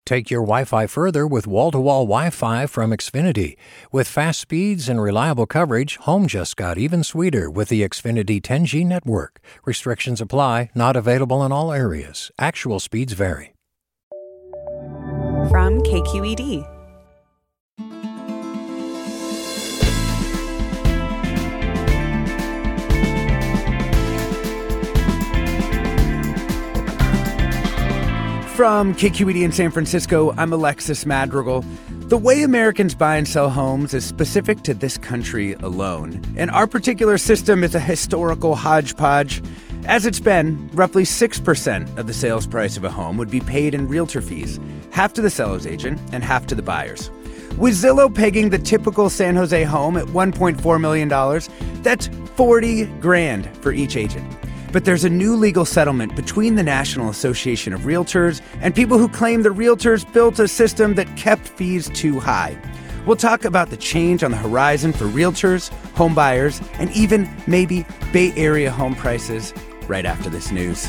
Take your Wi-Fi further with wall-to-wall Wi-Fi from Xfinity. With fast speeds and reliable coverage, home just got even sweeter with the Xfinity 10G network. Restrictions apply, not available in all areas. Actual speeds vary. From KQED. From KQED in San Francisco, I'm Alexis Madrigal. The way Americans buy and sell homes is specific to this country alone, and our particular system is a historical hodgepodge. As it's been, roughly 6% of the sales price of a home would be paid in realtor fees, half to the seller's agent and half to the buyers. With Zillow pegging the typical San Jose home at $1.4 million, that's $40,000 for each agent. But there's a new legal settlement between the National Association of Realtors and people who claim the realtors built a system that kept fees too high. We'll talk about the change on the horizon for realtors, home buyers, and even maybe Bay Area home prices right after this news.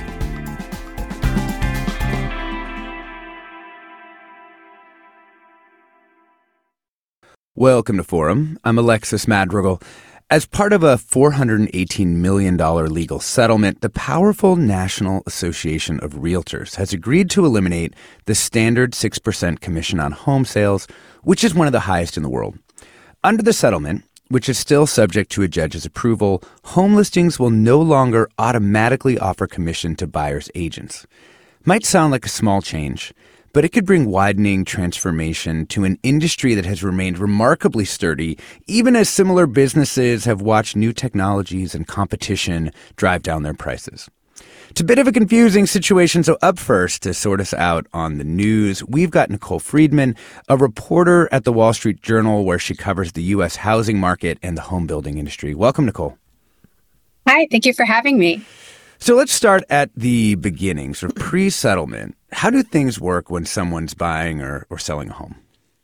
Welcome to Forum. I'm Alexis Madrigal. As part of a $418 million legal settlement, the powerful National Association of Realtors has agreed to eliminate the standard 6% commission on home sales, which is one of the highest in the world. Under the settlement, which is still subject to a judge's approval, home listings will no longer automatically offer commission to buyers' agents. Might sound like a small change, but it could bring widening transformation to an industry that has remained remarkably sturdy, even as similar businesses have watched new technologies and competition drive down their prices. It's a bit of a confusing situation, so up first to sort us out on the news, we've got Nicole Friedman, a reporter at the Wall Street Journal where she covers the U.S. housing market and the home building industry. Welcome, Nicole. Hi, thank you for having me. So let's start at the beginning, sort of pre-settlement. How do things work when someone's buying or selling a home?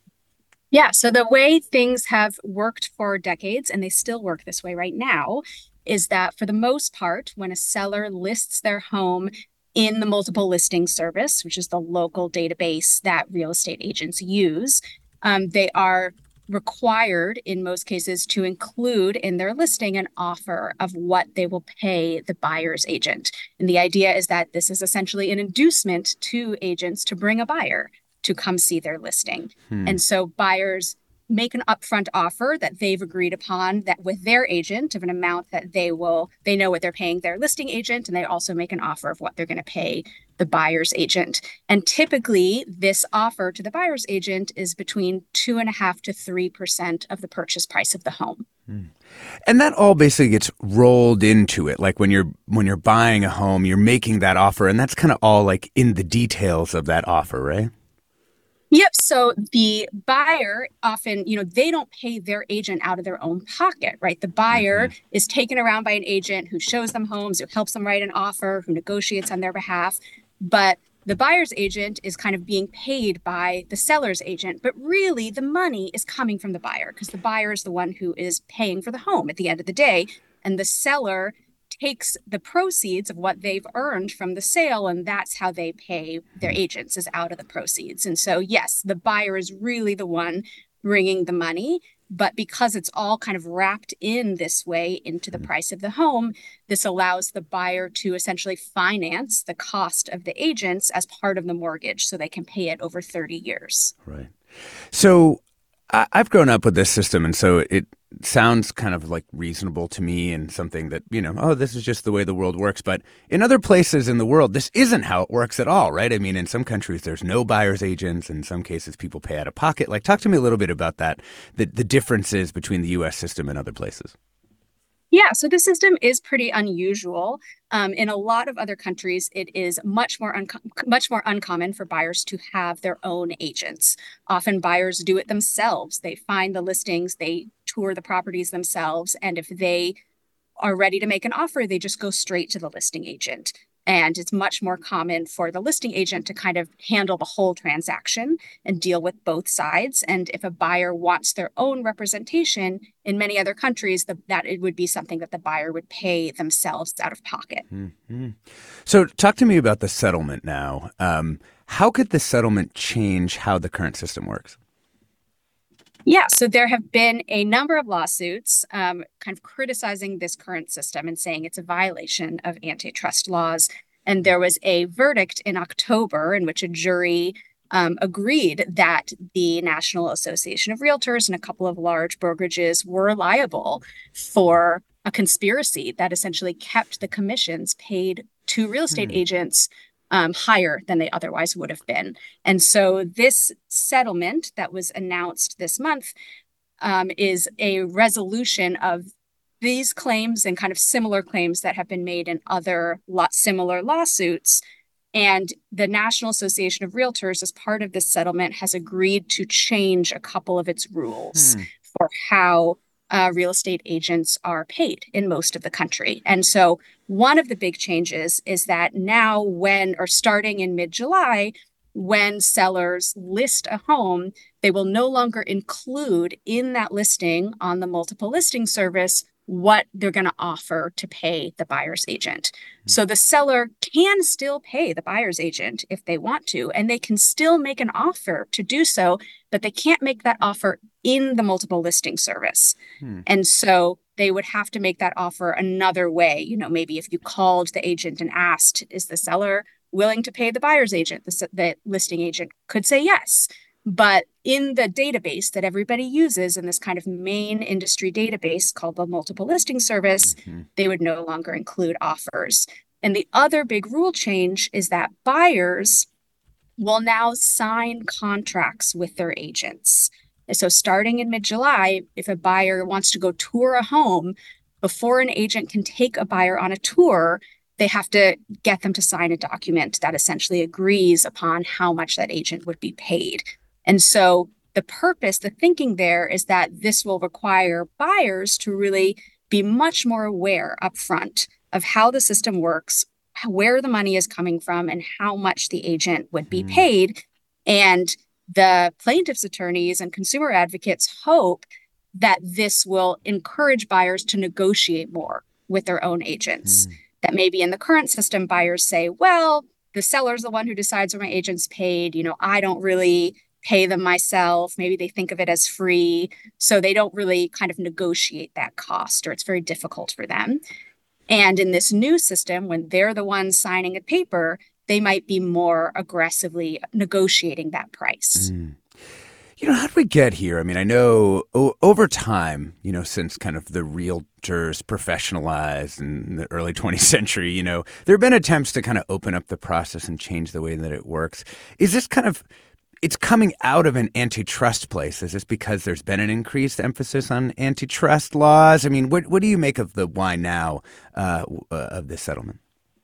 Yeah, so the way things have worked for decades, and they still work this way right now, is that for the most part, when a seller lists their home in the multiple listing service, which is the local database that real estate agents use, they are required in most cases to include in their listing an offer of what they will pay the buyer's agent. And the idea is that this is essentially an inducement to agents to bring a buyer to come see their listing. And so buyers make an upfront offer that they've agreed upon that with their agent of an amount that they know what they're paying their listing agent, and they also make an offer of what they're going to pay the buyer's agent. And typically this offer to the buyer's agent is between 2.5% to 3% of the purchase price of the home. And that all basically gets rolled into it. Like when you're buying a home, you're making that offer, and that's kind of all like in the details of that offer, right? Yep. So the buyer often, they don't pay their agent out of their own pocket, right? The buyer is taken around by an agent who shows them homes, who helps them write an offer, who negotiates on their behalf. But the buyer's agent is kind of being paid by the seller's agent. But really, the money is coming from the buyer because the buyer is the one who is paying for the home at the end of the day. And the seller takes the proceeds of what they've earned from the sale, and that's how they pay their agents, is out of the proceeds. And so, yes, the buyer is really the one bringing the money, but because it's all kind of wrapped in this way into the price of the home, this allows the buyer to essentially finance the cost of the agents as part of the mortgage so they can pay it over 30 years. Right. So I've grown up with this system, and so it sounds kind of like reasonable to me and something that, this is just the way the world works. But in other places in the world, this isn't how it works at all, right? I mean, in some countries, there's no buyer's agents. In some cases, people pay out of pocket. Like, talk to me a little bit about that, the differences between the U.S. system and other places. Yeah, so the system is pretty unusual. In a lot of other countries, it is much more uncommon for buyers to have their own agents. Often buyers do it themselves. They find the listings, they tour the properties themselves, and if they are ready to make an offer, they just go straight to the listing agent. And it's much more common for the listing agent to kind of handle the whole transaction and deal with both sides. And if a buyer wants their own representation, in many other countries, that it would be something that the buyer would pay themselves out of pocket. So talk to me about the settlement now. How could the settlement change how the current system works? Yeah, so there have been a number of lawsuits kind of criticizing this current system and saying it's a violation of antitrust laws. And there was a verdict in October in which a jury agreed that the National Association of Realtors and a couple of large brokerages were liable for a conspiracy that essentially kept the commissions paid to real estate agents higher than they otherwise would have been. And so this settlement that was announced this month is a resolution of these claims and kind of similar claims that have been made in other similar lawsuits. And the National Association of Realtors, as part of this settlement, has agreed to change a couple of its rules for how real estate agents are paid in most of the country. And so one of the big changes is that now starting in mid-July, when sellers list a home, they will no longer include in that listing on the multiple listing service what they're going to offer to pay the buyer's agent. So the seller can still pay the buyer's agent if they want to, and they can still make an offer to do so, but they can't make that offer in the multiple listing service. And so they would have to make that offer another way. Maybe if you called the agent and asked, is the seller willing to pay the buyer's agent? The listing agent could say yes. But in the database that everybody uses, in this kind of main industry database called the multiple listing service, they would no longer include offers. And the other big rule change is that buyers will now sign contracts with their agents. And so starting in mid-July, if a buyer wants to go tour a home, before an agent can take a buyer on a tour, they have to get them to sign a document that essentially agrees upon how much that agent would be paid. And so the thinking there is that this will require buyers to really be much more aware upfront of how the system works, where the money is coming from, and how much the agent would be paid. And the plaintiffs' attorneys and consumer advocates hope that this will encourage buyers to negotiate more with their own agents. That maybe in the current system, buyers say, well, the seller's the one who decides where my agent's paid. I don't really pay them myself. Maybe they think of it as free. So they don't really kind of negotiate that cost, or it's very difficult for them. And in this new system, when they're the ones signing a paper, they might be more aggressively negotiating that price. How did we get here? I mean, I know over time, since kind of the realtors professionalized in the early 20th century, there have been attempts to kind of open up the process and change the way that it works. Is this it's coming out of an antitrust place? Is this because there's been an increased emphasis on antitrust laws? I mean, what do you make of the why now of this settlement?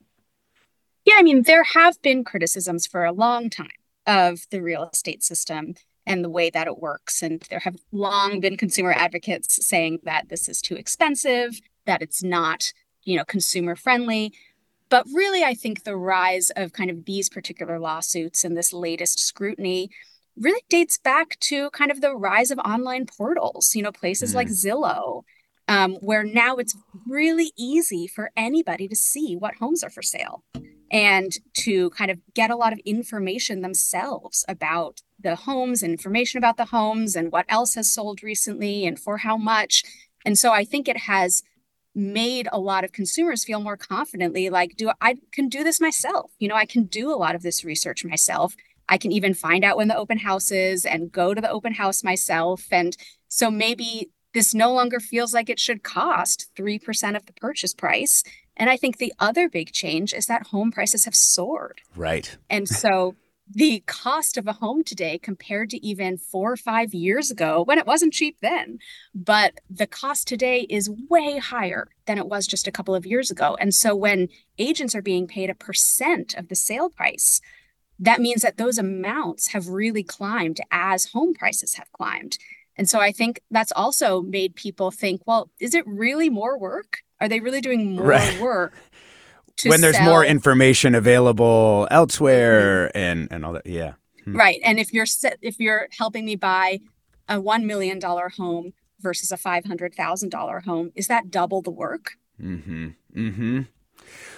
Yeah, I mean, there have been criticisms for a long time of the real estate system and the way that it works. And there have long been consumer advocates saying that this is too expensive, that it's not, consumer friendly. But really, I think the rise of kind of these particular lawsuits and this latest scrutiny really dates back to kind of the rise of online portals, places like Zillow, where now it's really easy for anybody to see what homes are for sale and to kind of get a lot of information themselves about the homes and information about the homes and what else has sold recently and for how much. And so I think it has made a lot of consumers feel more confidently like, I can do this myself. I can do a lot of this research myself. I can even find out when the open house is and go to the open house myself. And so maybe this no longer feels like it should cost 3% of the purchase price. And I think the other big change is that home prices have soared. Right. And so the cost of a home today compared to even 4 or 5 years ago, when it wasn't cheap then, but the cost today is way higher than it was just a couple of years ago. And so when agents are being paid 1% of the sale price, that means that those amounts have really climbed as home prices have climbed. And so I think that's also made people think, well, is it really more work? Are they really doing more work? When there's more information available elsewhere and all that. Yeah. Right. And if you're helping me buy a $1 million home versus a $500,000 home, is that double the work?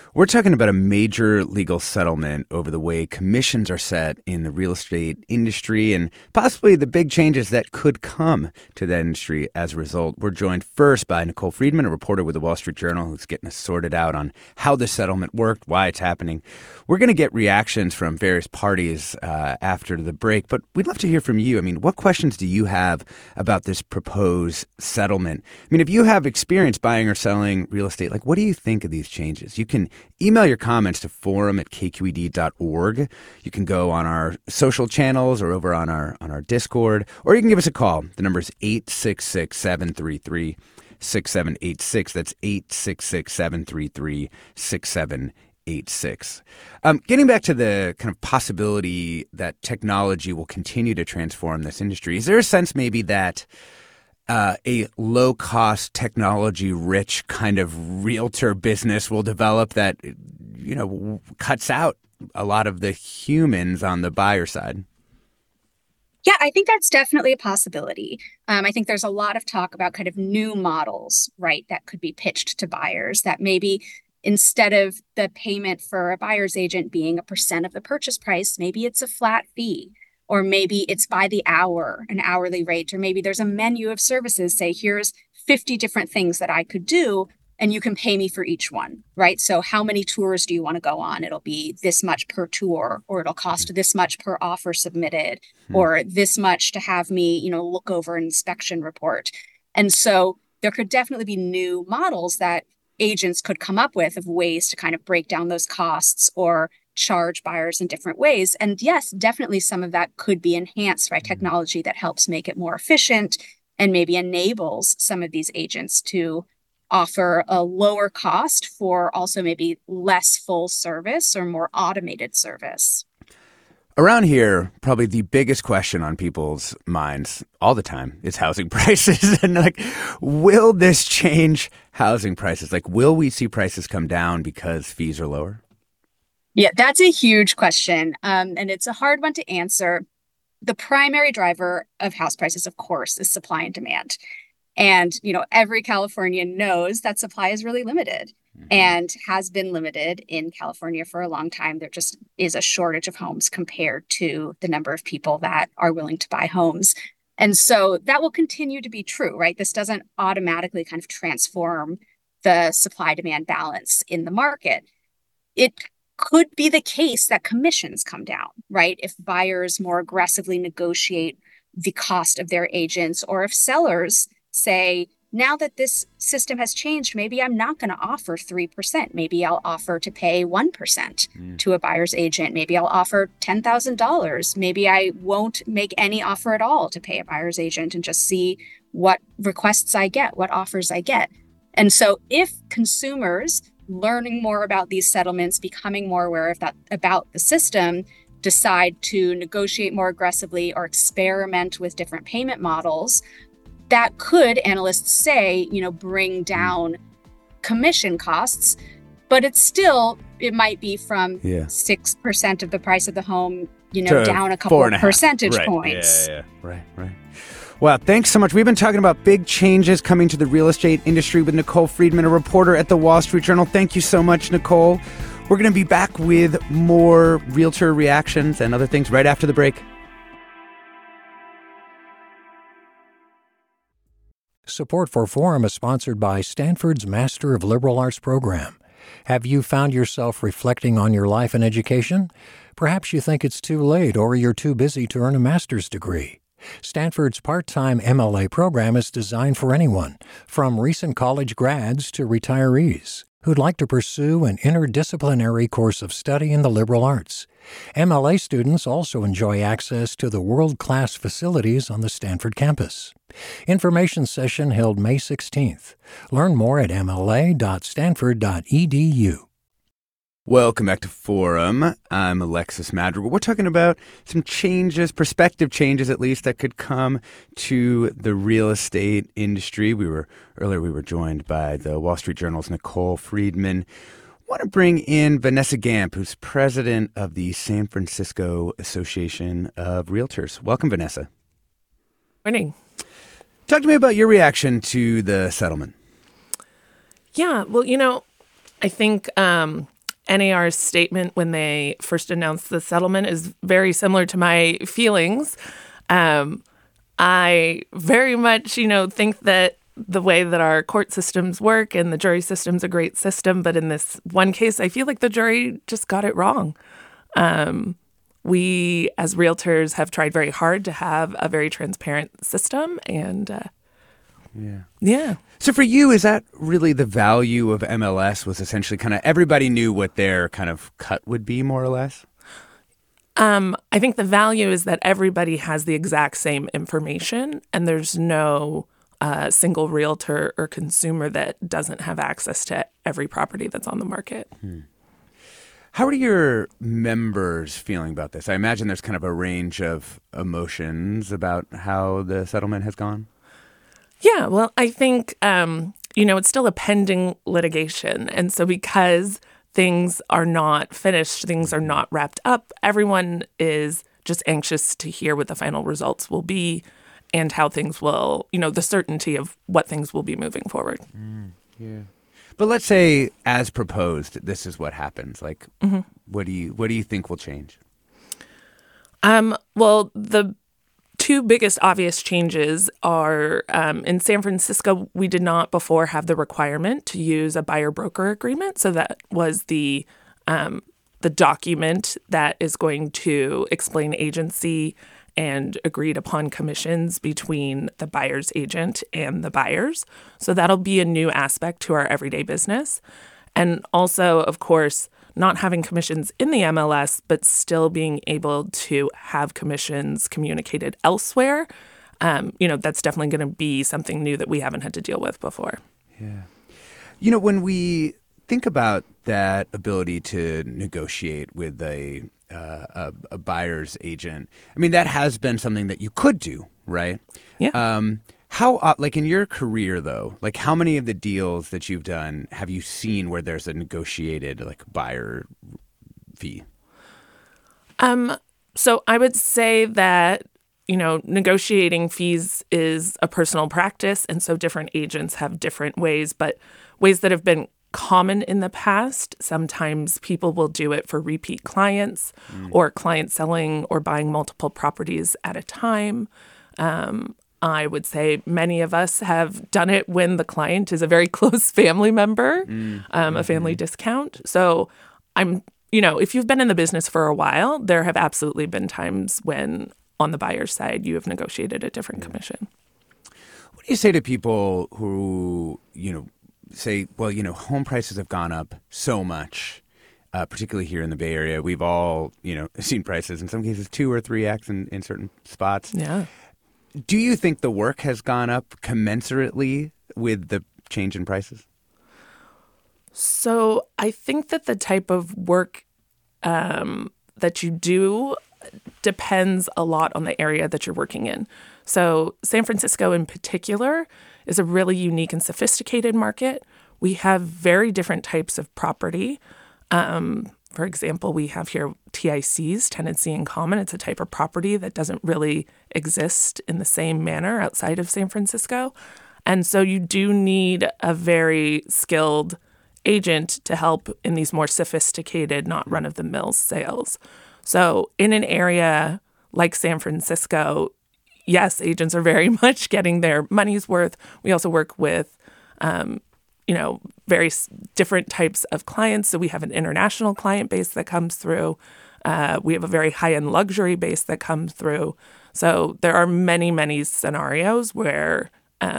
We're talking about a major legal settlement over the way commissions are set in the real estate industry and possibly the big changes that could come to that industry as a result. We're joined first by Nicole Friedman, a reporter with the Wall Street Journal, who's getting us sorted out on how the settlement worked, why it's happening. We're going to get reactions from various parties after the break, but we'd love to hear from you. I mean, what questions do you have about this proposed settlement? I mean, if you have experience buying or selling real estate, like, what do you think of these changes? You can email your comments to forum@kqed.org. You can go on our social channels or over on our Discord, or you can give us a call. The number is 866-733-6786. That's 866-733-6786. Getting back to the kind of possibility that technology will continue to transform this industry, is there a sense maybe that a low-cost, technology-rich kind of realtor business will develop that, cuts out a lot of the humans on the buyer side? Yeah, I think that's definitely a possibility. I think there's a lot of talk about kind of new models, right, that could be pitched to buyers that maybe instead of the payment for a buyer's agent being a % of the purchase price, maybe it's a flat fee. Or maybe it's by the hour, an hourly rate, or maybe there's a menu of services, say, here's 50 different things that I could do, and you can pay me for each one, right? So how many tours do you want to go on? It'll be this much per tour, or it'll cost this much per offer submitted, or this much to have me, look over an inspection report. And so there could definitely be new models that agents could come up with of ways to kind of break down those costs or charge buyers in different ways. And yes, definitely some of that could be enhanced by technology that helps make it more efficient and maybe enables some of these agents to offer a lower cost for also maybe less full service or more automated service. Around here, probably the biggest question on people's minds all the time is housing prices. And will this change housing prices? Will we see prices come down because fees are lower? Yeah, that's a huge question. And it's a hard one to answer. The primary driver of house prices, of course, is supply and demand. And, every Californian knows that supply is really limited and has been limited in California for a long time. There just is a shortage of homes compared to the number of people that are willing to buy homes. And so that will continue to be true, right? This doesn't automatically kind of transform the supply-demand balance in the market. It could be the case that commissions come down, right? If buyers more aggressively negotiate the cost of their agents, or if sellers say, now that this system has changed, maybe I'm not going to offer 3%. Maybe I'll offer to pay 1% to a buyer's agent. Maybe I'll offer $10,000. Maybe I won't make any offer at all to pay a buyer's agent and just see what requests I get, what offers I get. And so if consumers learning more about these settlements, becoming more aware of that about the system, decide to negotiate more aggressively or experiment with different payment models, that could, analysts say, bring down commission costs. But it might be from 6% of the price of the home, down a couple of percentage points. Yeah. Right. Well, thanks so much. We've been talking about big changes coming to the real estate industry with Nicole Friedman, a reporter at the Wall Street Journal. Thank you so much, Nicole. We're going to be back with more realtor reactions and other things right after the break. Support for Forum is sponsored by Stanford's Master of Liberal Arts program. Have you found yourself reflecting on your life and education? Perhaps you think it's too late or you're too busy to earn a master's degree. Stanford's part-time MLA program is designed for anyone, from recent college grads to retirees, who'd like to pursue an interdisciplinary course of study in the liberal arts. MLA students also enjoy access to the world-class facilities on the Stanford campus. Information session held May 16th. Learn more at mla.stanford.edu. Welcome back to Forum. I'm Alexis Madrigal. We're talking about some changes, prospective changes at least, that could come to the real estate industry. Earlier we were joined by the Wall Street Journal's Nicole Friedman. I want to bring in Vanessa Gamp, who's president of the San Francisco Association of Realtors. Welcome, Vanessa. Morning. Talk to me about your reaction to the settlement. Yeah, well, I think NAR's statement when they first announced the settlement is very similar to my feelings. I very much, think that the way that our court systems work and the jury system's a great system, but in this one case, I feel like the jury just got it wrong. We, as realtors, have tried very hard to have a very transparent system, and yeah. So for you, is that really the value of MLS? Was essentially kind of everybody knew what their kind of cut would be, more or less? I think the value is that everybody has the exact same information, and there's no single realtor or consumer that doesn't have access to every property that's on the market. How are your members feeling about this? I imagine there's kind of a range of emotions about how the settlement has gone. Yeah, well, I think, it's still a pending litigation. And so because things are not finished, things are not wrapped up, everyone is just anxious to hear what the final results will be and how things will, the certainty of what things will be moving forward. Yeah. But let's say, as proposed, this is what happens. Like, what do you think will change? Well, the two biggest obvious changes are in San Francisco, we did not before have the requirement to use a buyer-broker agreement. So that was the document that is going to explain agency and agreed upon commissions between the buyer's agent and the buyers. So that'll be a new aspect to our everyday business. And also, of course, not having commissions in the MLS, but still being able to have commissions communicated elsewhere. That's definitely going to be something new that we haven't had to deal with before. Yeah. When we think about that ability to negotiate with a buyer's agent, I mean, that has been something that you could do, right? Yeah. How, in your career, though, how many of the deals that you've done have you seen where there's a negotiated, buyer fee? So I would say that, negotiating fees is a personal practice. And so different agents have different ways, but ways that have been common in the past. Sometimes people will do it for repeat clients or clients selling or buying multiple properties at a time. I would say many of us have done it when the client is a very close family member, a family discount. So if you've been in the business for a while, there have absolutely been times when on the buyer's side, you have negotiated a different commission. What do you say to people who, say, well, home prices have gone up so much, particularly here in the Bay Area. We've all, seen prices in some cases 2 or 3x in certain spots. Yeah. Do you think the work has gone up commensurately with the change in prices? So I think that the type of work that you do depends a lot on the area that you're working in. So San Francisco in particular is a really unique and sophisticated market. We have very different types of property. For example, we have here TICs, tenancy in common. It's a type of property that doesn't really exist in the same manner outside of San Francisco. And so you do need a very skilled agent to help in these more sophisticated, not run-of-the-mill sales. So in an area like San Francisco, yes, agents are very much getting their money's worth. We also work with various different types of clients. So we have an international client base that comes through. We have a very high-end luxury base that comes through. So there are many, many scenarios where,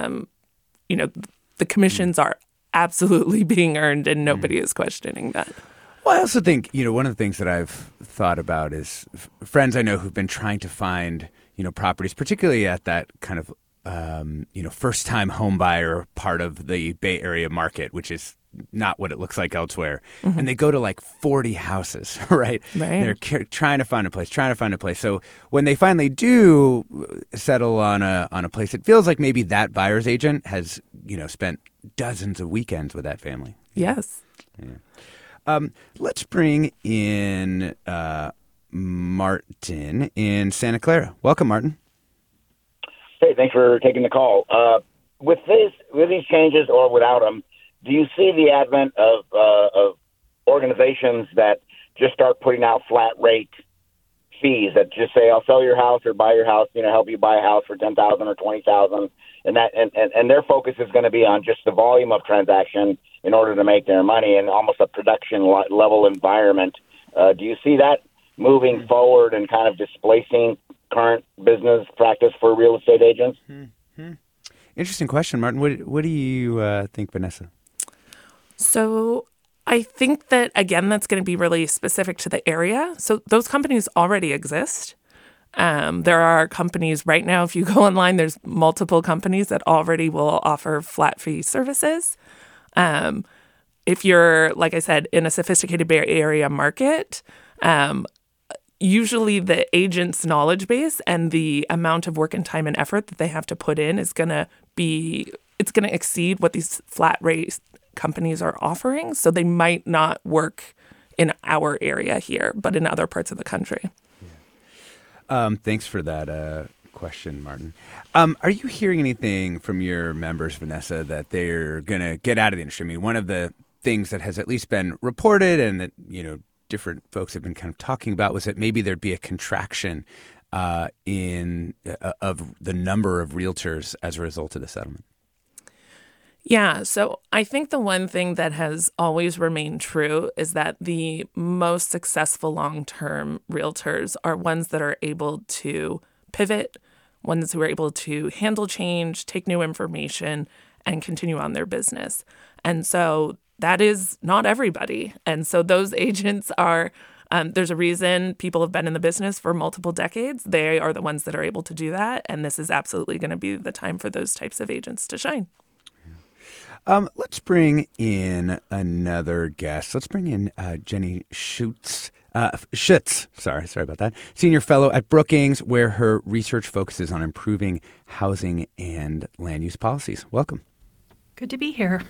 the commissions are absolutely being earned and nobody is questioning that. Well, I also think, one of the things that I've thought about is friends I know who've been trying to find, properties, particularly at that kind of first-time home buyer part of the Bay Area market, which is not what it looks like elsewhere. And they go to 40 houses, right? They're trying to find a place. So when they finally do settle on a place, it feels like maybe that buyer's agent has, spent dozens of weekends with that family. Yes. Yeah. Let's bring in Martin in Santa Clara. Welcome, Martin. Hey, thanks for taking the call. With these changes or without them, do you see the advent of organizations that just start putting out flat rate fees that just say, I'll sell your house or buy your house, help you buy a house for $10,000 or $20,000. And their focus is going to be on just the volume of transaction in order to make their money and almost a production level environment. Do you see that moving forward and kind of displacing current business practice for real estate agents? Mm-hmm. Interesting question, Martin. What do you think, Vanessa? So I think that, again, that's going to be really specific to the area. So those companies already exist. There are companies right now, if you go online, there's multiple companies that already will offer flat fee services. If you're, like I said, in a sophisticated Bay Area market, usually the agent's knowledge base and the amount of work and time and effort that they have to put in is going to exceed what these flat rate companies are offering. So they might not work in our area here, but in other parts of the country. Yeah. Thanks for that question, Martin. Are you hearing anything from your members, Vanessa, that they're going to get out of the industry? I mean, one of the things that has at least been reported and that, different folks have been kind of talking about was that maybe there'd be a contraction of the number of realtors as a result of the settlement. Yeah, so I think the one thing that has always remained true is that the most successful long-term realtors are ones that are able to pivot, ones who are able to handle change, take new information, and continue on their business. And so that is not everybody. And so those agents are, there's a reason people have been in the business for multiple decades. They are the ones that are able to do that. And this is absolutely going to be the time for those types of agents to shine. Let's bring in another guest. Let's bring in Jenny Schutz. Sorry about that. Senior fellow at Brookings, where her research focuses on improving housing and land use policies. Welcome. Good to be here.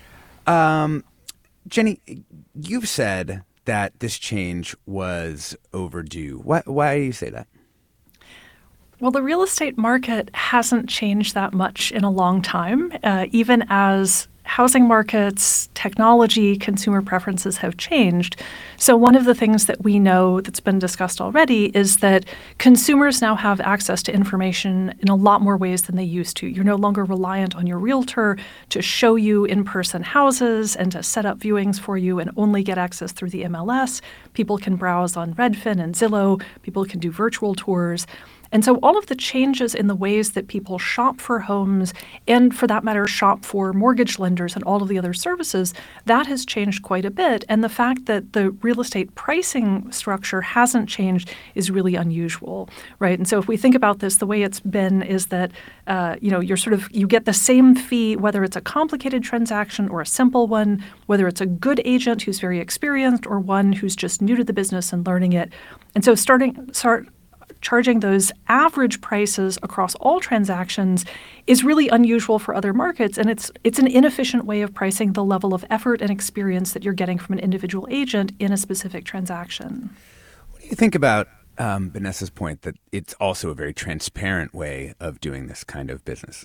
Jenny, you've said that this change was overdue. Why do you say that? Well, the real estate market hasn't changed that much in a long time, even as housing markets, technology, consumer preferences have changed. So one of the things that we know that's been discussed already is that consumers now have access to information in a lot more ways than they used to. You're no longer reliant on your realtor to show you in-person houses and to set up viewings for you and only get access through the MLS. People can browse on Redfin and Zillow. People can do virtual tours. And so all of the changes in the ways that people shop for homes and, for that matter, shop for mortgage lenders and all of the other services, that has changed quite a bit. And the fact that the real estate pricing structure hasn't changed is really unusual, right? And so if we think about this, the way it's been is that, you get the same fee, whether it's a complicated transaction or a simple one, whether it's a good agent who's very experienced or one who's just new to the business and learning it. And so charging those average prices across all transactions is really unusual for other markets, and it's an inefficient way of pricing the level of effort and experience that you're getting from an individual agent in a specific transaction. What do you think about Vanessa's point that it's also a very transparent way of doing this kind of business?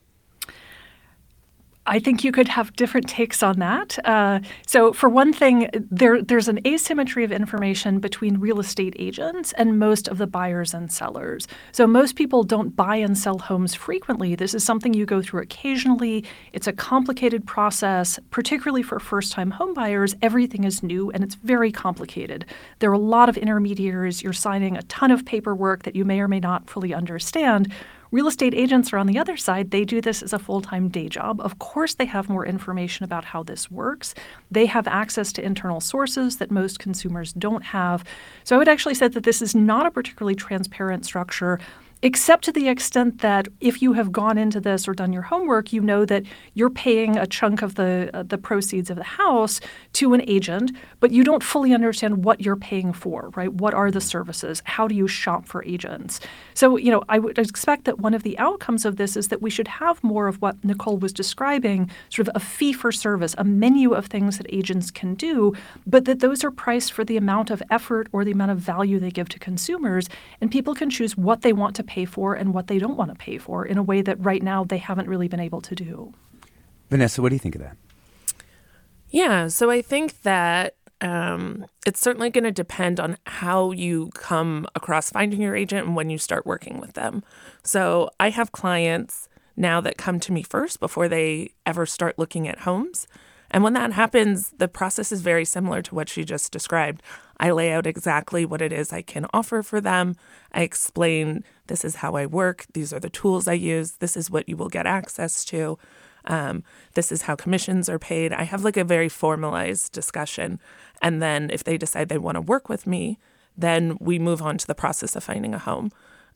I think you could have different takes on that. So for one thing, there's an asymmetry of information between real estate agents and most of the buyers and sellers. So most people don't buy and sell homes frequently. This is something you go through occasionally. It's a complicated process, particularly for first-time home buyers. Everything is new and it's very complicated. There are a lot of intermediaries. You're signing a ton of paperwork that you may or may not fully understand. Real estate agents are on the other side. They do this as a full-time day job. Of course, they have more information about how this works. They have access to internal sources that most consumers don't have. So I would actually say that this is not a particularly transparent structure, except to the extent that if you have gone into this or done your homework, you know that you're paying a chunk of the proceeds of the house to an agent, but you don't fully understand what you're paying for, right? What are the services? How do you shop for agents? So, I would expect that one of the outcomes of this is that we should have more of what Nicole was describing, sort of a fee for service, a menu of things that agents can do, but that those are priced for the amount of effort or the amount of value they give to consumers, and people can choose what they want to pay for and what they don't want to pay for in a way that right now they haven't really been able to do. Vanessa, what do you think of that? Yeah, so I think that it's certainly going to depend on how you come across finding your agent and when you start working with them. So I have clients now that come to me first before they ever start looking at homes. And when that happens, the process is very similar to what she just described. I lay out exactly what it is I can offer for them. I explain, this is how I work. These are the tools I use. This is what you will get access to. This is how commissions are paid. I have like a very formalized discussion. And then if they decide they want to work with me, then we move on to the process of finding a home.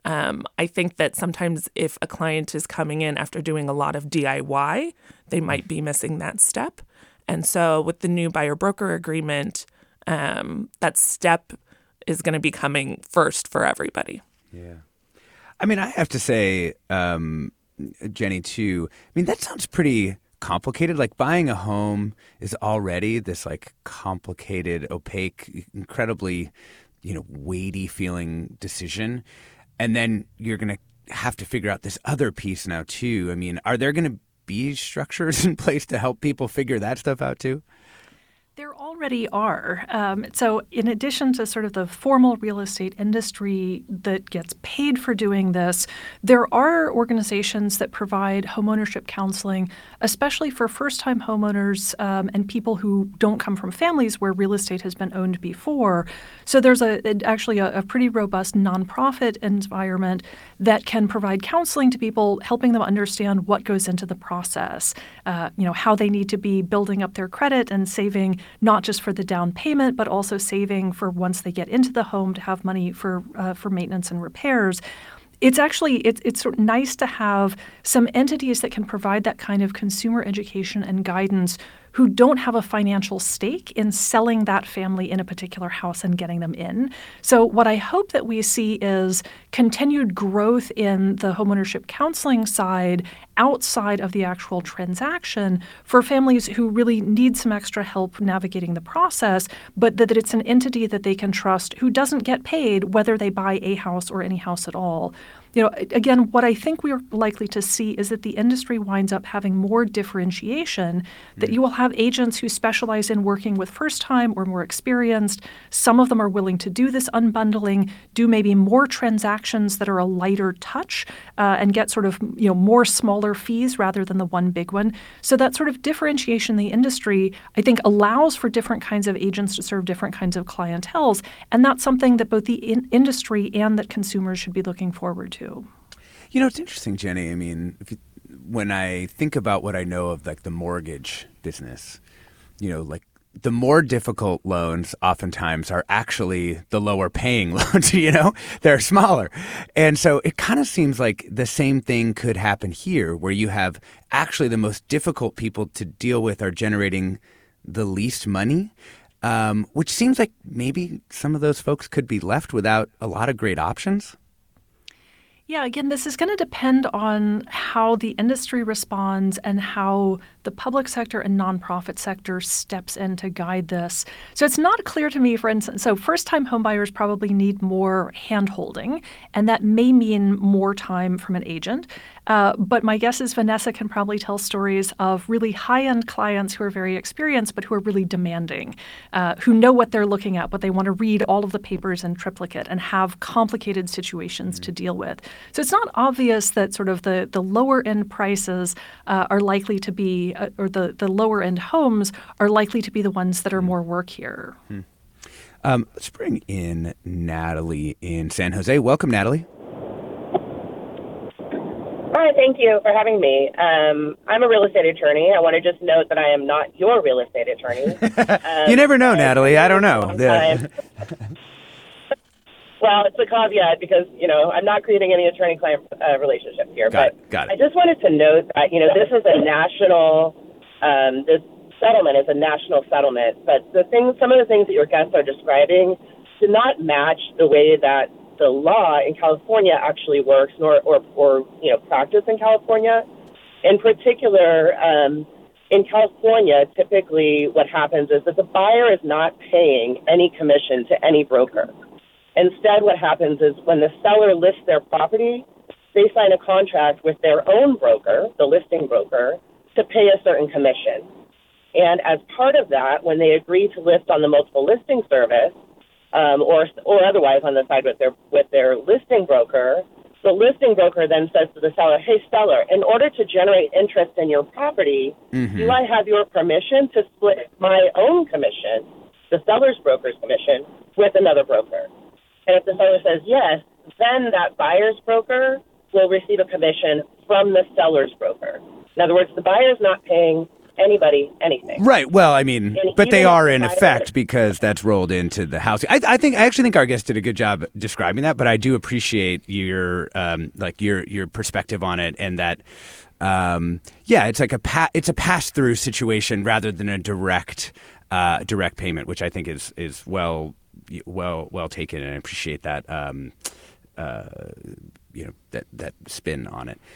I think that sometimes if a client is coming in after doing a lot of DIY, they might be missing that step. And so with the new buyer-broker agreement, that step is going to be coming first for everybody. Yeah. I mean, I have to say, Jenny, too, I mean, that sounds pretty complicated. Like buying a home is already this like complicated, opaque, incredibly, weighty feeling decision. And then you're going to have to figure out this other piece now, too. I mean, are there going to be structures in place to help people figure that stuff out, too? There already are. So in addition to sort of the formal real estate industry that gets paid for doing this, there are organizations that provide homeownership counseling, especially for first-time homeowners and people who don't come from families where real estate has been owned before. So there's actually a pretty robust nonprofit environment that can provide counseling to people, helping them understand what goes into the process, how they need to be building up their credit and saving not just for the down payment, but also saving for once they get into the home to have money for maintenance and repairs. It's actually it's sort of nice to have some entities that can provide that kind of consumer education and guidance who don't have a financial stake in selling that family in a particular house and getting them in. So what I hope that we see is continued growth in the homeownership counseling side outside of the actual transaction for families who really need some extra help navigating the process, but that it's an entity that they can trust who doesn't get paid whether they buy a house or any house at all. Again, what I think we're likely to see is that the industry winds up having more differentiation, that you will have agents who specialize in working with first-time or more experienced. Some of them are willing to do this unbundling, do maybe more transactions that are a lighter touch and get sort of more smaller fees rather than the one big one. So that sort of differentiation in the industry, I think, allows for different kinds of agents to serve different kinds of clienteles. And that's something that both the industry and that consumers should be looking forward to. It's interesting, Jenny. I mean, when I think about what I know of like the mortgage business, like the more difficult loans oftentimes are actually the lower paying loans, they're smaller. And so it kind of seems like the same thing could happen here where you have actually the most difficult people to deal with are generating the least money, which seems like maybe some of those folks could be left without a lot of great options. Yeah, again, this is going to depend on how the industry responds and how the public sector and nonprofit sector steps in to guide this. So it's not clear to me, for instance, so first-time homebuyers probably need more hand-holding, and that may mean more time from an agent. But my guess is Vanessa can probably tell stories of really high-end clients who are very experienced but who are really demanding, who know what they're looking at, but they want to read all of the papers in triplicate and have complicated situations to deal with. So it's not obvious that sort of the lower-end prices are likely to be, or the lower-end homes are likely to be the ones that are more work here. Let's bring in Natalie in San Jose. Welcome, Natalie. Hi, thank you for having me. I'm a real estate attorney. I want to just note that I am not your real estate attorney. You never know, Natalie. I don't know. Well, it's a caveat because, I'm not creating any attorney-client relationships here. Got it. I just wanted to note that, this is a national, this settlement is a national settlement. But some of the things that your guests are describing do not match the way that the law in California actually works, or practice in California. In particular, in California, typically what happens is that the buyer is not paying any commission to any broker. Instead, what happens is when the seller lists their property, they sign a contract with their own broker, the listing broker, to pay a certain commission. And as part of that, when they agree to list on the multiple listing service, or otherwise on the side with their listing broker, the listing broker then says to the seller, "Hey, seller, in order to generate interest in your property, do I have your permission to split my own commission, the seller's broker's commission, with another broker?" And if the seller says yes, then that buyer's broker will receive a commission from the seller's broker. In other words, the buyer's not paying anybody anything. Right. Well, I mean, but they are in effect because that's rolled into the housing. I actually think our guest did a good job describing that, but I do appreciate your your perspective on it, and that it's like it's a pass through situation rather than a direct payment, which I think is well taken, and I appreciate that that spin on it.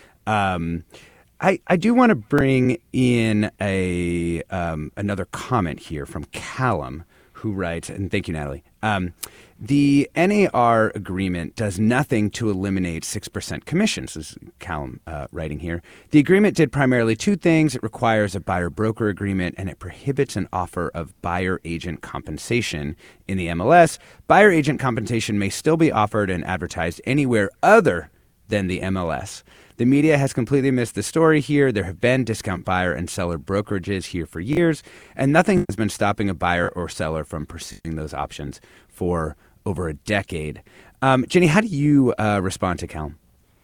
I do want to bring in another comment here from Callum, who writes, and thank you, Natalie. The NAR agreement does nothing to eliminate 6% commissions, this is Callum writing here. The agreement did primarily two things. It requires a buyer-broker agreement, and it prohibits an offer of buyer-agent compensation in the MLS. Buyer-agent compensation may still be offered and advertised anywhere other than the MLS. The media has completely missed the story here. There have been discount buyer and seller brokerages here for years, and nothing has been stopping a buyer or seller from pursuing those options for over a decade. Jenny, how do you respond to Callum?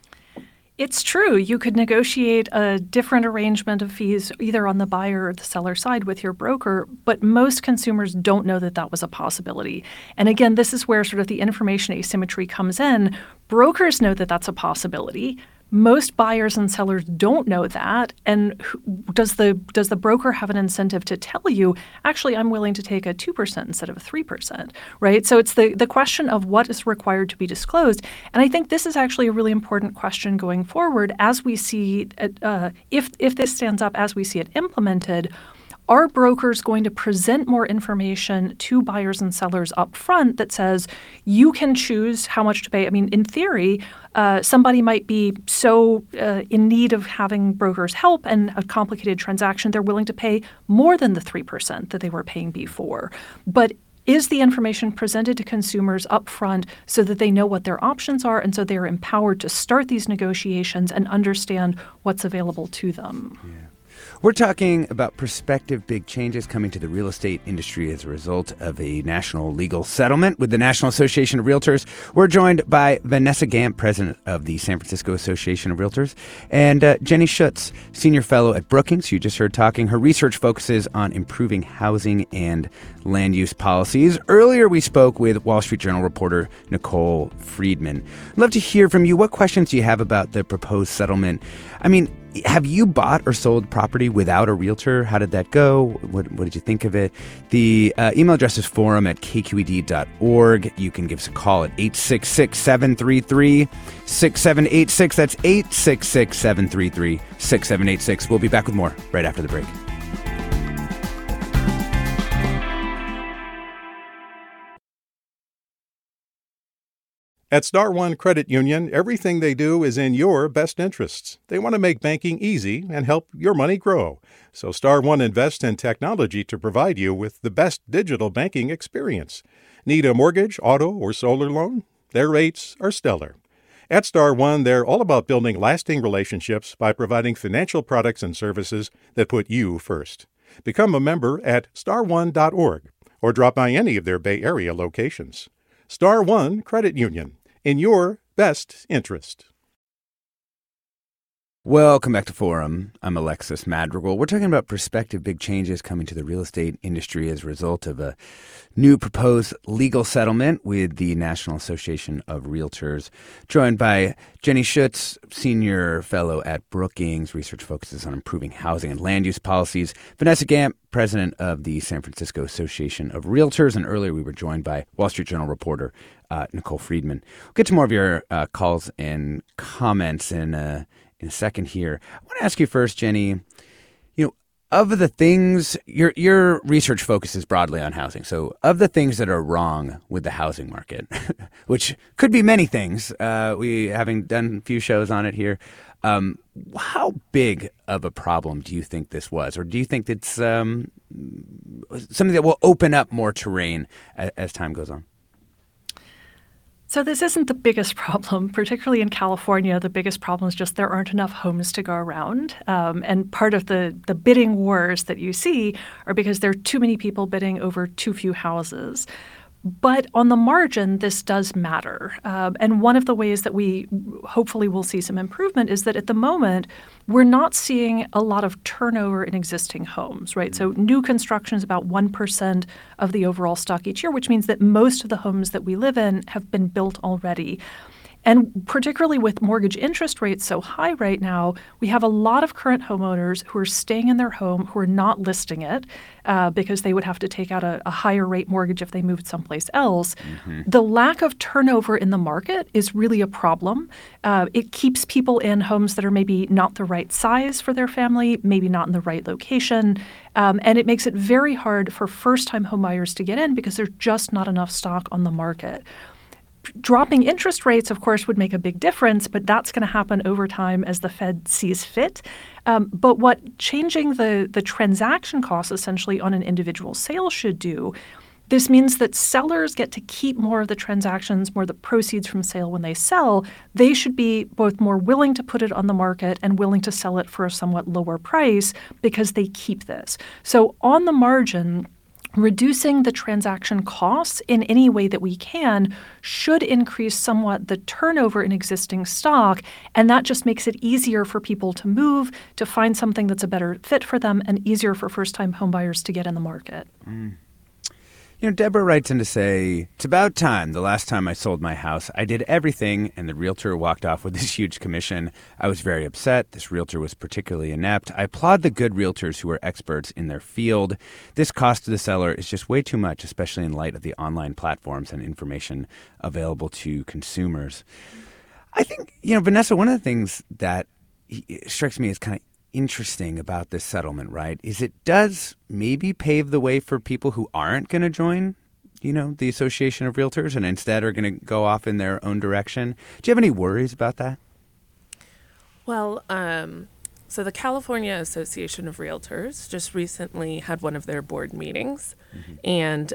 It's true. You could negotiate a different arrangement of fees either on the buyer or the seller side with your broker, but most consumers don't know that that was a possibility. And again, this is where sort of the information asymmetry comes in. Brokers know that that's a possibility. Most buyers and sellers don't know that. And does the broker have an incentive to tell you, actually, I'm willing to take a 2% instead of a 3%, right? So it's the question of what is required to be disclosed. And I think this is actually a really important question going forward as we see, if this stands up as we see it implemented. Are brokers going to present more information to buyers and sellers up front that says you can choose how much to pay? I mean, in theory, somebody might be so in need of having brokers' help and a complicated transaction, they're willing to pay more than the 3% that they were paying before. But is the information presented to consumers up front so that they know what their options are and so they're empowered to start these negotiations and understand what's available to them? Yeah. We're talking about prospective big changes coming to the real estate industry as a result of a national legal settlement with the National Association of Realtors. We're joined by Vanessa Gamp, president of the San Francisco Association of Realtors, and Jenny Schutz, senior fellow at Brookings. You just heard talking. Her research focuses on improving housing and land use policies. Earlier, we spoke with Wall Street Journal reporter Nicole Friedman. I'd love to hear from you. What questions do you have about the proposed settlement? I mean, have you bought or sold property without a realtor? How did that go? What did you think of it? The email address is forum@kqed.org. You can give us a call at 866-733-6786. That's 866-733-6786. We'll be back with more right after the break. At Star One Credit Union, everything they do is in your best interests. They want to make banking easy and help your money grow. So Star One invests in technology to provide you with the best digital banking experience. Need a mortgage, auto, or solar loan? Their rates are stellar. At Star One, they're all about building lasting relationships by providing financial products and services that put you first. Become a member at starone.org or drop by any of their Bay Area locations. Star One Credit Union, in your best interest. Welcome back to Forum. I'm Alexis Madrigal. We're talking about prospective big changes coming to the real estate industry as a result of a new proposed legal settlement with the National Association of Realtors. Joined by Jenny Schutz, senior fellow at Brookings. Research focuses on improving housing and land use policies. Vanessa Gamp, president of the San Francisco Association of Realtors. And earlier we were joined by Wall Street Journal reporter Nicole Friedman. We'll get to more of your calls and comments in a second here. I want to ask you first, Jenny, Of the things, your research focuses broadly on housing. So of the things that are wrong with the housing market, which could be many things, we having done a few shows on it here, how big of a problem do you think this was? Or do you think it's something that will open up more terrain as time goes on? So this isn't the biggest problem, particularly in California. The biggest problem is just there aren't enough homes to go around. And part of the bidding wars that you see are because there are too many people bidding over too few houses. But on the margin, this does matter. And one of the ways that we hopefully will see some improvement is that at the moment, we're not seeing a lot of turnover in existing homes, right? So new construction is about 1% of the overall stock each year, which means that most of the homes that we live in have been built already. And particularly with mortgage interest rates so high right now, we have a lot of current homeowners who are staying in their home who are not listing it because they would have to take out a higher rate mortgage if they moved someplace else. Mm-hmm. The lack of turnover in the market is really a problem. It keeps people in homes that are maybe not the right size for their family, maybe not in the right location. And it makes it very hard for first-time homebuyers to get in because there's just not enough stock on the market. Dropping interest rates, of course, would make a big difference, but that's going to happen over time as the Fed sees fit. But what changing the transaction costs essentially on an individual sale should do, this means that sellers get to keep more of the transactions, more of the proceeds from sale when they sell. They should be both more willing to put it on the market and willing to sell it for a somewhat lower price because they keep this. So on the margin, reducing the transaction costs in any way that we can should increase somewhat the turnover in existing stock, and that just makes it easier for people to move, to find something that's a better fit for them, and easier for first-time homebuyers to get in the market. Deborah writes in to say, it's about time. The last time I sold my house, I did everything, and the realtor walked off with this huge commission. I was very upset. This realtor was particularly inept. I applaud the good realtors who are experts in their field. This cost to the seller is just way too much, especially in light of the online platforms and information available to consumers. I think, Vanessa, one of the things that strikes me as kind of interesting about this settlement, right, is it does maybe pave the way for people who aren't going to join, the Association of Realtors and instead are going to go off in their own direction. Do you have any worries about that? Well, so the California Association of Realtors just recently had one of their board meetings, and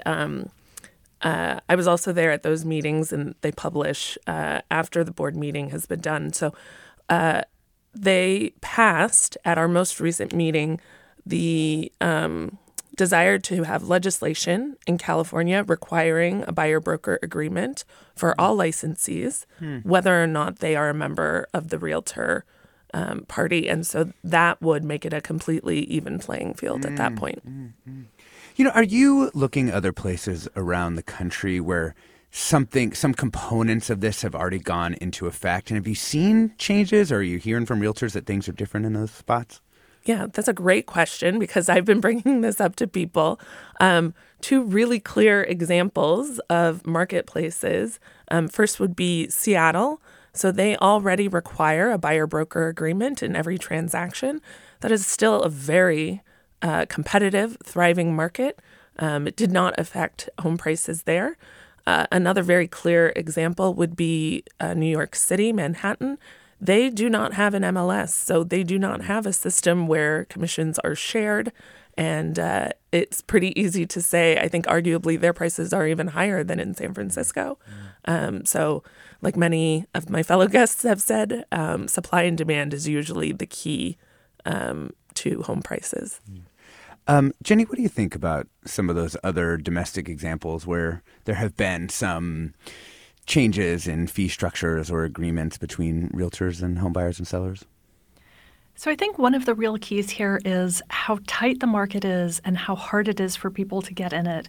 I was also there at those meetings, and they publish after the board meeting has been done. So they passed at our most recent meeting the desire to have legislation in California requiring a buyer-broker agreement for all licensees, whether or not they are a member of the realtor party. And so that would make it a completely even playing field at that point. Are you looking other places around the country where some components of this have already gone into effect? And have you seen changes, or are you hearing from realtors that things are different in those spots? Yeah, that's a great question because I've been bringing this up to people. Two really clear examples of marketplaces. First would be Seattle. So they already require a buyer-broker agreement in every transaction. That is still a very competitive, thriving market. It did not affect home prices there. Another very clear example would be New York City, Manhattan. They do not have an MLS, so they do not have a system where commissions are shared. And it's pretty easy to say, I think arguably their prices are even higher than in San Francisco. So like many of my fellow guests have said, supply and demand is usually the key to home prices. Jenny, what do you think about some of those other domestic examples where there have been some changes in fee structures or agreements between realtors and home buyers and sellers? So I think one of the real keys here is how tight the market is and how hard it is for people to get in it.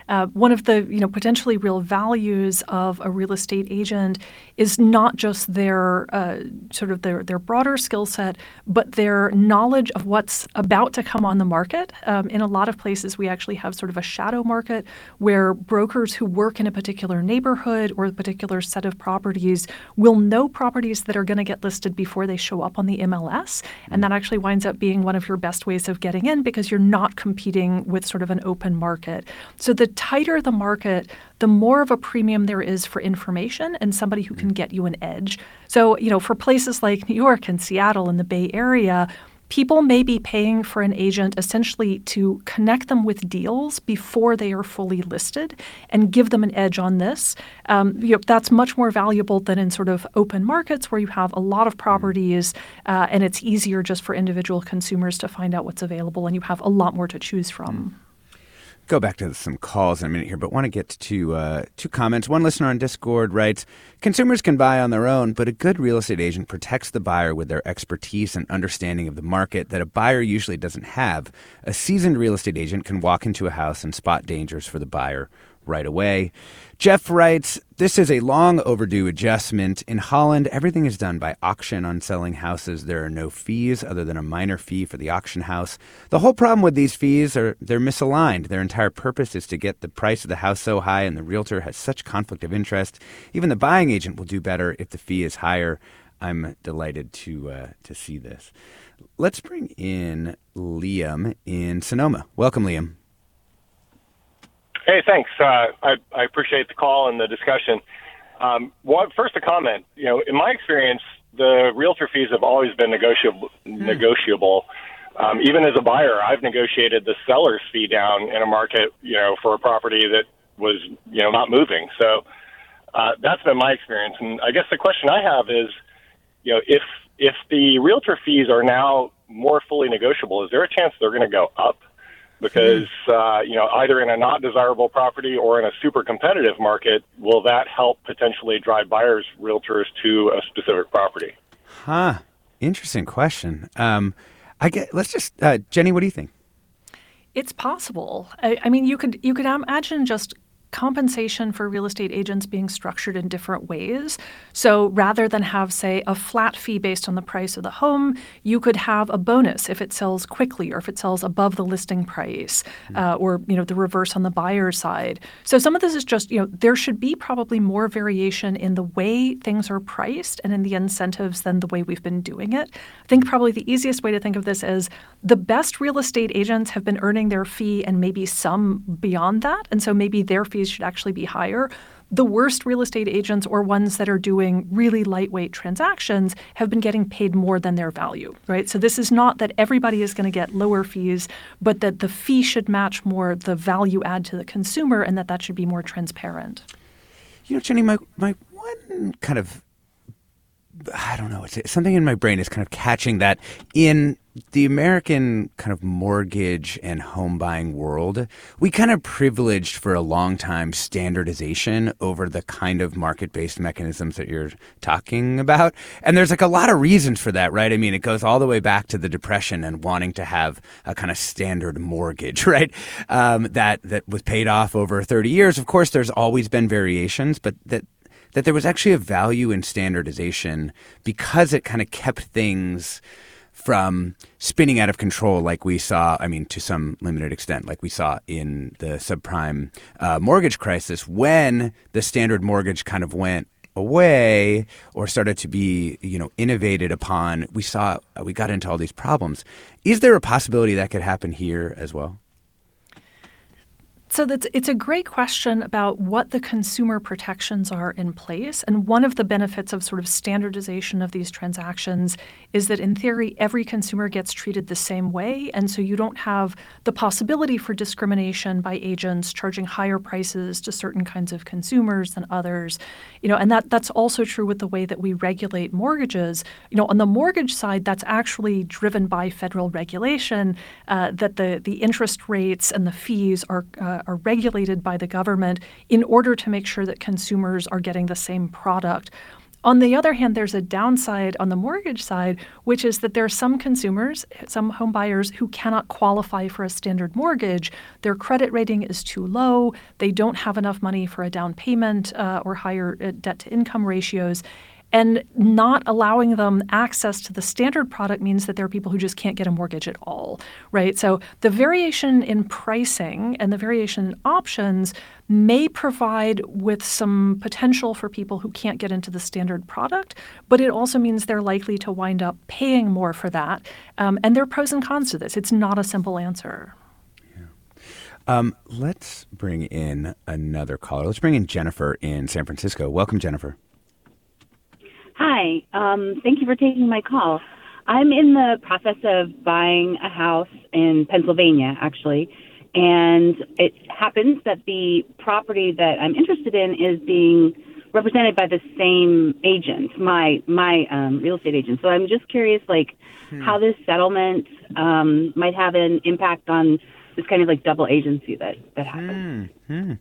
One of the potentially real values of a real estate agent is not just their their broader skill set, but their knowledge of what's about to come on the market. In a lot of places, we actually have sort of a shadow market where brokers who work in a particular neighborhood or a particular set of properties will know properties that are going to get listed before they show up on the MLS. And that actually winds up being one of your best ways of getting in because you're not competing with sort of an open market. So the tighter the market, the more of a premium there is for information and somebody who can get you an edge. So, for places like New York and Seattle and the Bay Area, people may be paying for an agent essentially to connect them with deals before they are fully listed and give them an edge on this. That's much more valuable than in sort of open markets where you have a lot of properties and it's easier just for individual consumers to find out what's available and you have a lot more to choose from. Go back to some calls in a minute here, but want to get to two comments. One listener on Discord writes, consumers can buy on their own, but a good real estate agent protects the buyer with their expertise and understanding of the market that a buyer usually doesn't have. A seasoned real estate agent can walk into a house and spot dangers for the buyer right away. Jeff writes, this is a long overdue adjustment. In Holland, everything is done by auction on selling houses. There are no fees other than a minor fee for the auction house. The whole problem with these fees are they're misaligned. Their entire purpose is to get the price of the house so high and the realtor has such conflict of interest. Even the buying agent will do better if the fee is higher. I'm delighted to see this. Let's bring in Liam in Sonoma. Welcome, Liam. Hey, thanks. I appreciate the call and the discussion. First, a comment. In my experience, the realtor fees have always been negotiable. Even as a buyer, I've negotiated the seller's fee down in a market, for a property that was, not moving. So that's been my experience. And I guess the question I have is, if the realtor fees are now more fully negotiable, is there a chance they're going to go up? Because, either in a not desirable property or in a super competitive market, will that help potentially drive buyers, realtors to a specific property? Interesting question. Let's just, Jenny, what do you think? It's possible. I mean, you could imagine just compensation for real estate agents being structured in different ways. So rather than have, say, a flat fee based on the price of the home, you could have a bonus if it sells quickly or if it sells above the listing price or, the reverse on the buyer side. So some of this is just, there should be probably more variation in the way things are priced and in the incentives than the way we've been doing it. I think probably the easiest way to think of this is the best real estate agents have been earning their fee and maybe some beyond that. And so maybe their fees should actually be higher. The worst real estate agents or ones that are doing really lightweight transactions have been getting paid more than their value, right? So this is not that everybody is going to get lower fees, but that the fee should match more the value add to the consumer and that should be more transparent. Jenny, my one kind of, I don't know, it's something in my brain is kind of catching that in the American kind of mortgage and home buying world, we kind of privileged for a long time standardization over the kind of market-based mechanisms that you're talking about. And there's like a lot of reasons for that, right? I mean, it goes all the way back to the Depression and wanting to have a kind of standard mortgage, right? That was paid off over 30 years. Of course, there's always been variations, but that there was actually a value in standardization because it kind of kept things from spinning out of control like we saw, to some limited extent, like we saw in the subprime mortgage crisis when the standard mortgage kind of went away or started to be, innovated upon. We got into all these problems. Is there a possibility that could happen here as well? So it's a great question about what the consumer protections are in place. And one of the benefits of sort of standardization of these transactions is that in theory, every consumer gets treated the same way. And so you don't have the possibility for discrimination by agents charging higher prices to certain kinds of consumers than others. And that's also true with the way that we regulate mortgages. On the mortgage side, that's actually driven by federal regulation that the interest rates and the fees are regulated by the government in order to make sure that consumers are getting the same product. On the other hand, there's a downside on the mortgage side, which is that there are some consumers, some home buyers who cannot qualify for a standard mortgage. Their credit rating is too low. They don't have enough money for a down payment or higher debt-to-income ratios. And not allowing them access to the standard product means that there are people who just can't get a mortgage at all, right? So the variation in pricing and the variation in options may provide with some potential for people who can't get into the standard product, but it also means they're likely to wind up paying more for that. And there are pros and cons to this. It's not a simple answer. Let's bring in another caller. Let's bring in Jennifer in San Francisco. Welcome, Jennifer. Hi. Thank you for taking my call. I'm in the process of buying a house in Pennsylvania, actually, and it happens that the property that I'm interested in is being represented by the same agent, my real estate agent. So I'm just curious, how this settlement might have an impact on this kind of double agency that happens.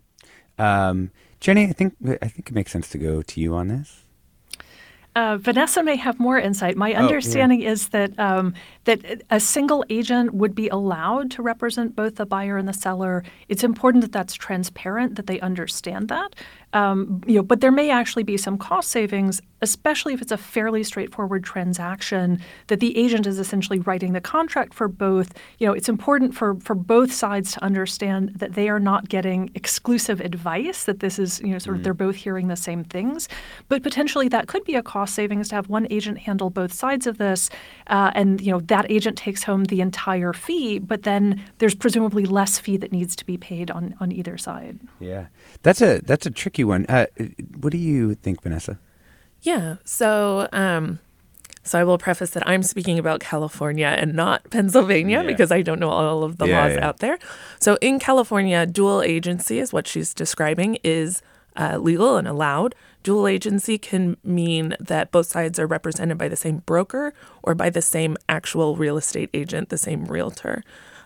Jenny, I think it makes sense to go to you on this. Vanessa may have more insight. My understanding is that that a single agent would be allowed to represent both the buyer and the seller. It's important that that's transparent, that they understand that. But there may actually be some cost savings, especially if it's a fairly straightforward transaction, that the agent is essentially writing the contract for both. It's important for both sides to understand that they are not getting exclusive advice, that this is, they're both hearing the same things. But potentially that could be a cost savings to have one agent handle both sides of this. And that agent takes home the entire fee, but then there's presumably less fee that needs to be paid on either side. Yeah, that's a tricky one. What do you think, Vanessa? Yeah. So I will preface that I'm speaking about California and not Pennsylvania because I don't know all of the laws out there. So in California, dual agency is what she's describing is legal and allowed. Dual agency can mean that both sides are represented by the same broker or by the same actual real estate agent, the same realtor.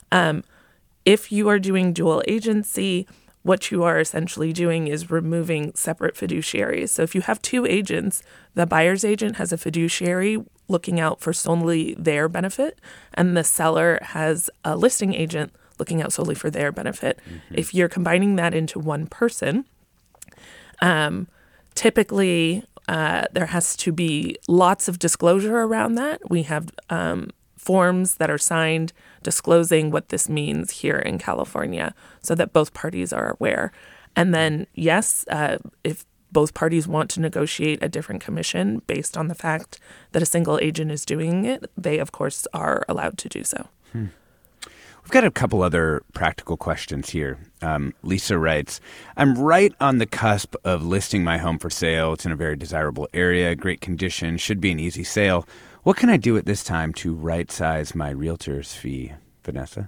If you are doing dual agency, what you are essentially doing is removing separate fiduciaries. So if you have two agents, the buyer's agent has a fiduciary looking out for solely their benefit, and the seller has a listing agent looking out solely for their benefit. Mm-hmm. If you're combining that into one person, typically there has to be lots of disclosure around that. We have forms that are signed disclosing what this means here in California so that both parties are aware. And then, yes, if both parties want to negotiate a different commission based on the fact that a single agent is doing it, they, of course, are allowed to do so. We've got a couple other practical questions here. Lisa writes, I'm right on the cusp of listing my home for sale. It's in a very desirable area, great condition, should be an easy sale. What can I do at this time to right-size my realtor's fee, Vanessa?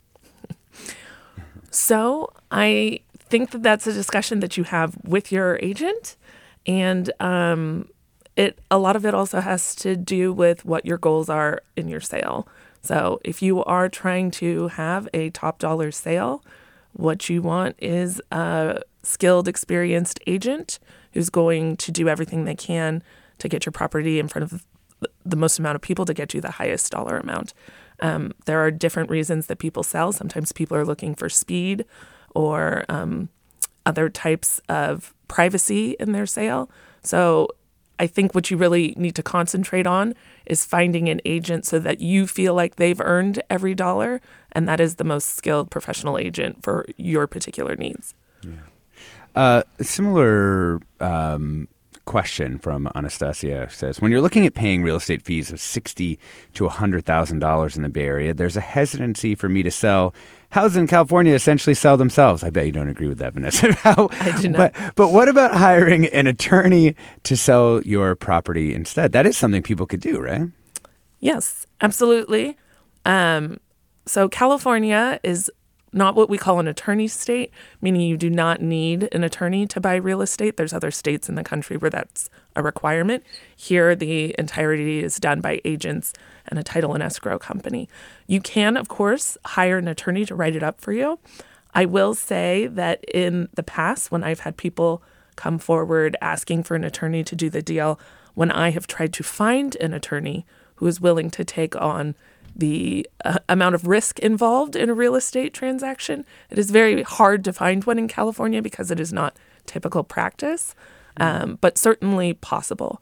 So I think that that's a discussion that you have with your agent. And a lot of it also has to do with what your goals are in your sale. So if you are trying to have a top dollar sale, what you want is a skilled, experienced agent who's going to do everything they can to get your property in front of the most amount of people to get you the highest dollar amount. There are different reasons that people sell. Sometimes people are looking for speed or other types of privacy in their sale. So I think what you really need to concentrate on is finding an agent so that you feel like they've earned every dollar, and that is the most skilled professional agent for your particular needs. Yeah. Similar question from Anastasia says, when you're looking at paying real estate fees of $60,000 to $100,000 in the Bay Area, there's a hesitancy for me to sell. Houses in California essentially sell themselves. I bet you don't agree with that, Vanessa. I do not. But what about hiring an attorney to sell your property instead? That is something people could do, right? Yes, absolutely. So California is not what we call an attorney state, meaning you do not need an attorney to buy real estate. There's other states in the country where that's a requirement. Here, the entirety is done by agents and a title and escrow company. You can, of course, hire an attorney to write it up for you. I will say that in the past, when I've had people come forward asking for an attorney to do the deal, when I have tried to find an attorney who is willing to take on the amount of risk involved in a real estate transaction, it is very hard to find one in California because it is not typical practice, but certainly possible.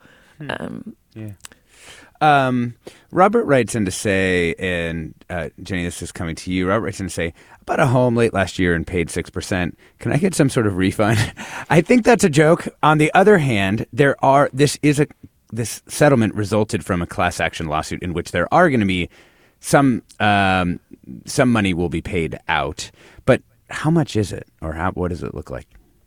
Robert writes in to say, and Jenny, this is coming to you. Robert writes in to say, I bought a home late last year and paid 6%. Can I get some sort of refund? I think that's a joke. On the other hand, this settlement resulted from a class action lawsuit in which there are going to be some money will be paid out. But how much is it, or what does it look like?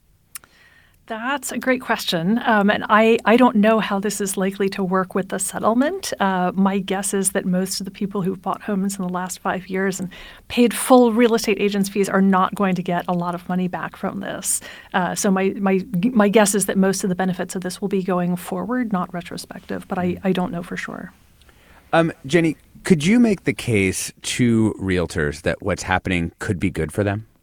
That's a great question. And I don't know how this is likely to work with the settlement. My guess is that most of the people who've bought homes in the last 5 years and paid full real estate agents' fees are not going to get a lot of money back from this. So my guess is that most of the benefits of this will be going forward, not retrospective, but I don't know for sure. Jenny, could you make the case to realtors that what's happening could be good for them?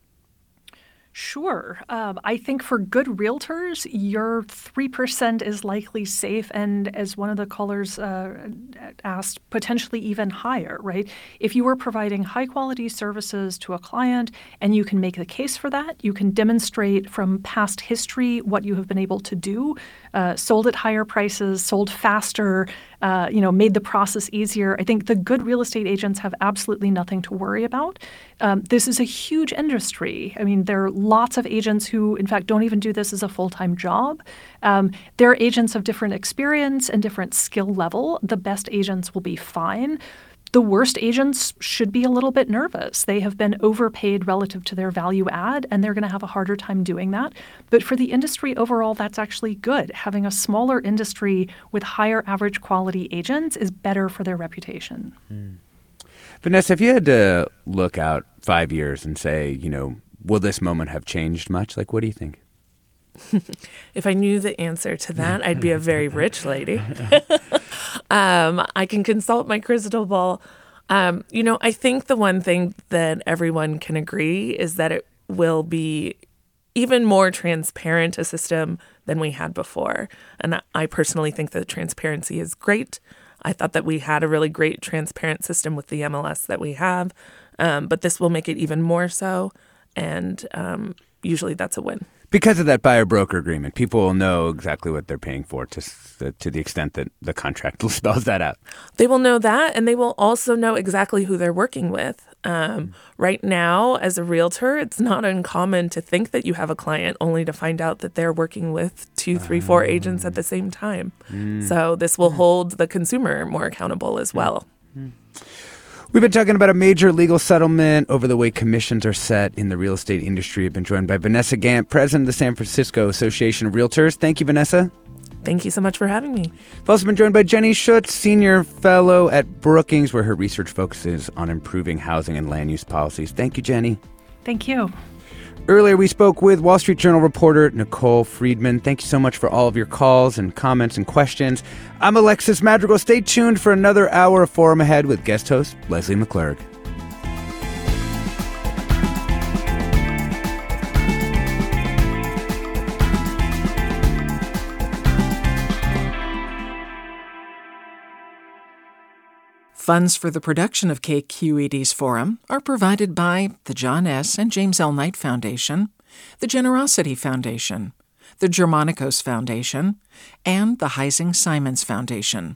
Sure. I think for good realtors, your 3% is likely safe. And as one of the callers asked, potentially even higher, right? If you are providing high quality services to a client and you can make the case for that, you can demonstrate from past history what you have been able to do, sold at higher prices, sold faster, made the process easier. I think the good real estate agents have absolutely nothing to worry about. This is a huge industry. I mean, there are lots of agents who, in fact, don't even do this as a full-time job. They're agents of different experience and different skill level. The best agents will be fine. The worst agents should be a little bit nervous. They have been overpaid relative to their value add, and they're going to have a harder time doing that. But for the industry overall, that's actually good. Having a smaller industry with higher average quality agents is better for their reputation. Vanessa, if you had to look out 5 years and say, will this moment have changed much? Like, what do you think? If I knew the answer to that, I'd be a very rich lady. I can consult my crystal ball. I think the one thing that everyone can agree is that it will be even more transparent a system than we had before. And I personally think that transparency is great. I thought that we had a really great transparent system with the MLS that we have, but this will make it even more so. And usually that's a win. Because of that buyer-broker agreement, people will know exactly what they're paying for to the extent that the contract spells that out. They will know that, and they will also know exactly who they're working with. Right now, as a realtor, it's not uncommon to think that you have a client only to find out that they're working with 2, 3, 4 agents at the same time. So this will hold the consumer more accountable as well. We've been talking about a major legal settlement over the way commissions are set in the real estate industry. I've been joined by Vanessa Gant, president of the San Francisco Association of Realtors. Thank you, Vanessa. Thank you so much for having me. We've also been joined by Jenny Schutz, senior fellow at Brookings, where her research focuses on improving housing and land use policies. Thank you, Jenny. Thank you. Earlier, we spoke with Wall Street Journal reporter Nicole Friedman. Thank you so much for all of your calls and comments and questions. I'm Alexis Madrigal. Stay tuned for another hour of Forum ahead with guest host Leslie McClurg. Funds for the production of KQED's Forum are provided by the John S. and James L. Knight Foundation, the Generosity Foundation, the Germanicos Foundation, and the Heising Simons Foundation.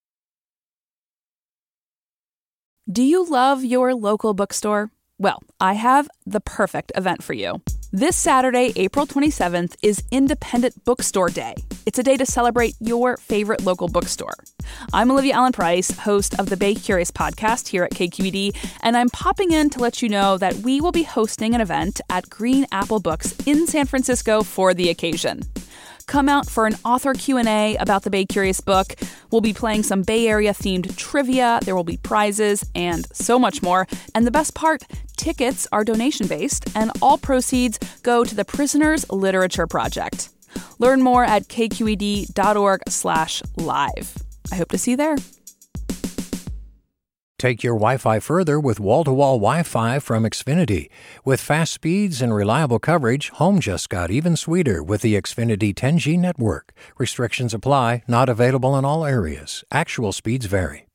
Do you love your local bookstore? Well, I have the perfect event for you. This Saturday, April 27th, is Independent Bookstore Day. It's a day to celebrate your favorite local bookstore. I'm Olivia Allen Price, host of the Bay Curious podcast here at KQED, and I'm popping in to let you know that we will be hosting an event at Green Apple Books in San Francisco for the occasion. Come out for an author Q&A about the Bay Curious book. We'll be playing some Bay Area-themed trivia. There will be prizes and so much more. And the best part, tickets are donation-based, and all proceeds go to the Prisoners Literature Project. Learn more at kqed.org/live. I hope to see you there. Take your Wi-Fi further with wall-to-wall Wi-Fi from Xfinity. With fast speeds and reliable coverage, home just got even sweeter with the Xfinity 10G network. Restrictions apply, not available in all areas. Actual speeds vary.